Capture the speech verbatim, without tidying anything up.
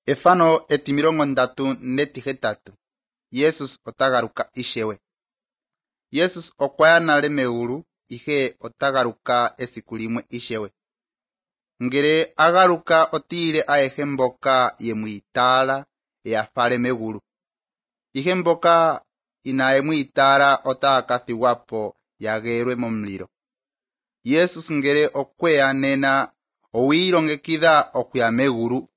Efano etimirongo ndatu netihetatu. Yesus otagaruka ishewe. Yesus okwaya nale megulu ihe otagaruka esiku limwe ishewe. Ngele agaruka otile ayehe mboka yemwiitala eyafale megulu. Ihe mboka inayemwiitala otaakathigwapo yageelwe momulilo. Yesus ngele okweya nena owiilongekidha okuya megulu